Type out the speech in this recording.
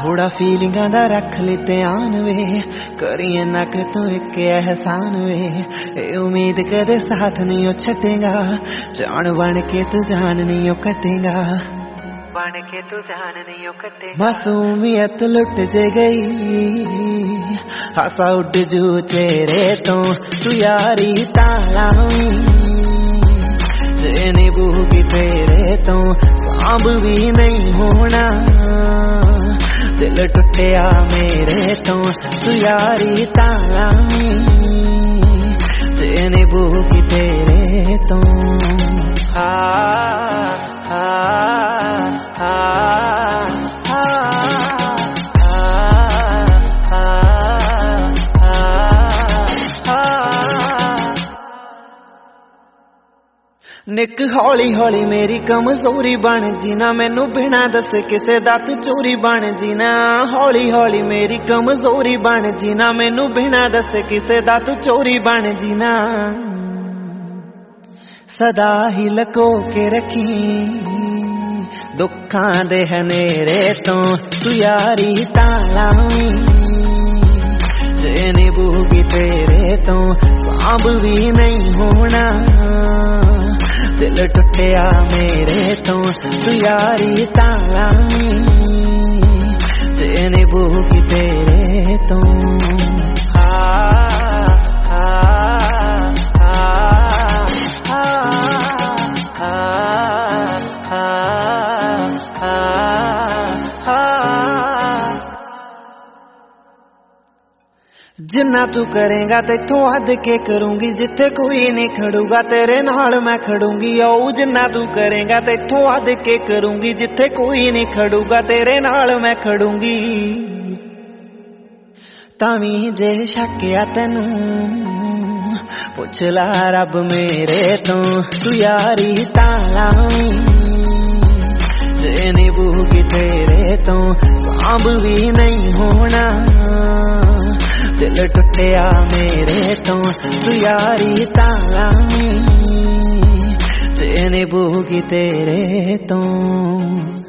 थोड़ा फीलिंगां दा रख ले ध्यान वे, करिए नक तू एक एहसान वे। ए उम्मीद कदे साथ नहीं ओ छटेगा, जान बन के तू जान नहीं ओ कटेगा, बन के तू जान नहीं ओ कटेगा। मासूमियत लुट जे गई, हासा उड़ जू चेहरे तो तू यारी तालावी, जे निभूगी तेरे तो सांभ भी नहीं होना। दिल टुटिया मेरे तो तू यारी तालावी, जे निभूगी तेरे तो। हा हा हा हा निक हौली हौली मेरी कमजोरी बन जीना, मैनू बिना दस किसे दा तू चोरी बन जीना। हौली हौली मेरी कमजोरी बन जीना, मैनू बिना दस किसे दा तू चोरी बन जीना। सदा ही लको के रखी दुखां दे हनेरे तो तू यारी तालावी, जे निभूगी तेरे तो सांभ भी नहीं होना। दिल टुटिया मेरे तो तू यारी तालावी, जे निभूगी तेरे तो। जिन्ना तू करेगा तेथों हद के करूंगी, जिथे कोई नहीं खड़ूगा तेरे नाल मैं खड़ूंगी। ओ जिन्ना तू करेगा तेथों हद के करूंगी, जिथे कोई नहीं खड़ूगा तेरे नाल मैं खड़ूंगी। तावी जे शक्या तेनू पुछ ला रब मेरे तो तू यारी तालावी, जे निभूगी तेरे तो सांभ भी नहीं होना। दिल टुटिया मेरे तो तू यारी तालावी, जे निभूगी तेरे तो।